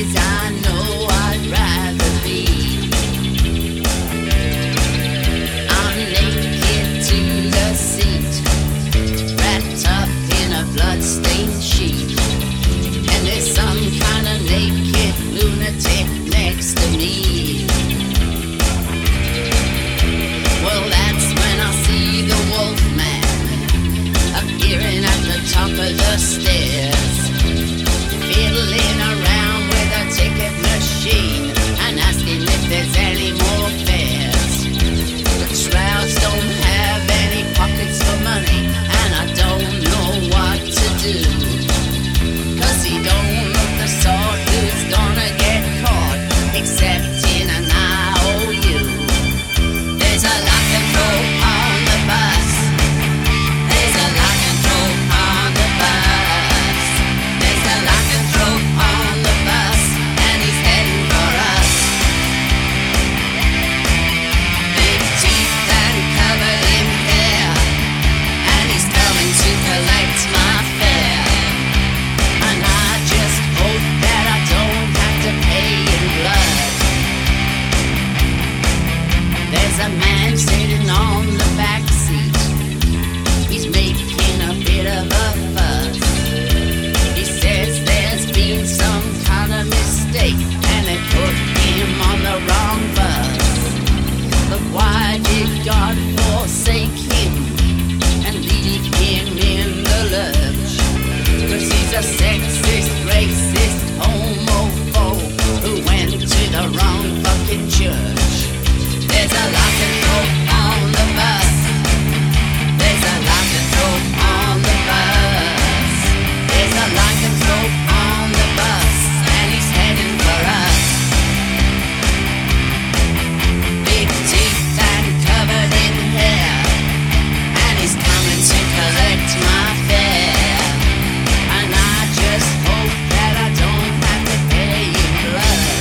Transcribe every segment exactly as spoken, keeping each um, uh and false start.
place I know I'd rather be. I'm naked to the seat, wrapped up in a bloodstained sheet, and there's some kind of naked lunatic next to me. Well, that's when I see the Wolfman appearing at the top of the stairs, fiddling around with a ticket machine and asking if there's any more fares. The Trouts don't have any pockets for money, and I don't know what to do, 'cause he don't look the sort who's gonna get caught, except in an I O U. There's a lock and throw on the bus. There's a lock and throw on the bus. There's a lock and throw on the bus, and he's heading for us. Big teeth and covered in hair, and he's coming to collect my fare. And I just hope that I don't have to pay in blood. There's a man sitting on the back seat. He's making a bit of a fuss. He says there's been some kind of mistake and they put him on the wrong bus. But why did God forsake him and leave him in the lurch? 'Cause he's a sexist, racist, homophobe who went to the wrong fucking church. There's a lock and throw on the bus. There's a lock and throw on the bus. There's a lock and throw on the bus, and he's heading for us. Big teeth and covered in hair, and he's coming to collect my fare. And I just hope that I don't have to pay in blood.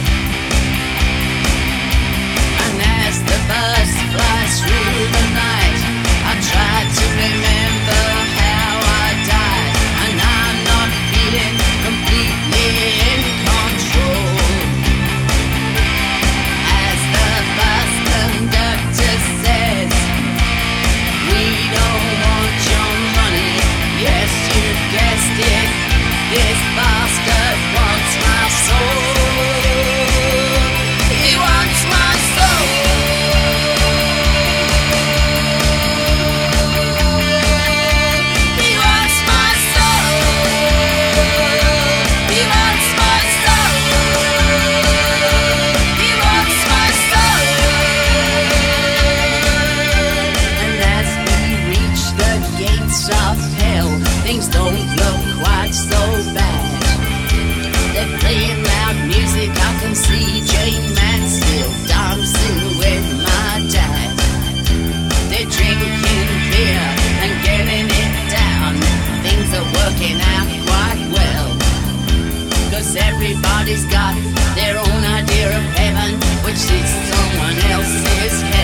And as the bus flies through the night, I try to remember how I died, and I'm not feeling completely in control. As the bus conductor says, we don't want your money. Yes, you guessed it, this bastard wants my soul. He wants my soul. He wants my soul. He wants my soul. He wants my soul. And as we reach the gates of hell, things don't look quite so bad. They're playing loud music, I can see Jane Mansfield dancing with my dad. They're drinking beer and getting it down. Things are working out quite well, 'cause everybody's got their own idea of heaven, which is someone else's hell.